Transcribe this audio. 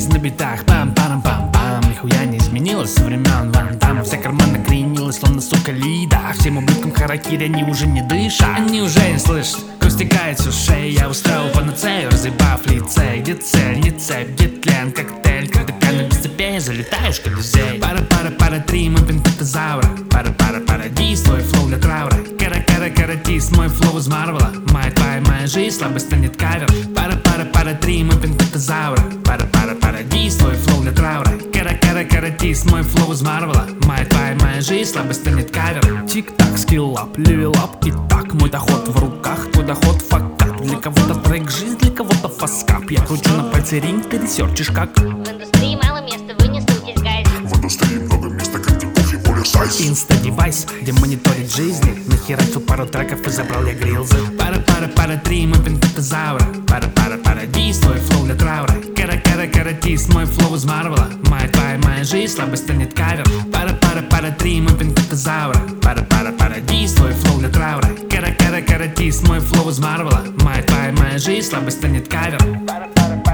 жизнь на битах, пам-парам-пам-пам. Нихуя не изменилось со времен Ван Дамма. Вся кармана кренилась, словно сука лида. Всем ублюдкам харакири они уже не дышат. Они уже не слышат, кровь стекает с ушей. Я устроил панацею, разъебав лице. Где цель, не цепь, где тлен, коктейль. Когда пьяный без цепей, залетаешь колизей. Пара-пара-пара-три, мы пентатозавра. Пара-пара-парадис, твой флоу для траура. Кара-кара-каратист, мой флоу из Марвела. Моя жизнь, слабость станет кавер. Пара-пара-пара-три, мы пентатозавра. Пара-пара-парадис, твой флоу для траура. Кара-кара-каратист, мой флоу из Марвела. Моя жизнь, слабость станет кавер. Тик-так, скилл-ап, левел-ап. И так, мой доход в руках, твой доход факап. Для кого-то трек жизнь, для кого-то фаскап. Я кручу на пальце ринг, ты ресерчишь как. В индустрии мало места, вы не суйтесь, гайз. В индустрии много места, как типов и более сайз. Инста-девайс, где мониторит жизни. Нахерачил пару треков и забрал я грилзы. Пара-пара-пара-три, мы пентатозавра. Пара-пара-парадис, твой флоу для траура. Кара-кара-каратист, мой флоу из Марвела. Моя жизнь, слабость станет кавер. Пара-пара-пара-три, мы пентатозавра. Пара-пара-парадис, твой флоу для траура. Кара-кара-каратист, мой флоу из Марвела. Моя жизнь, слабость станет кавер.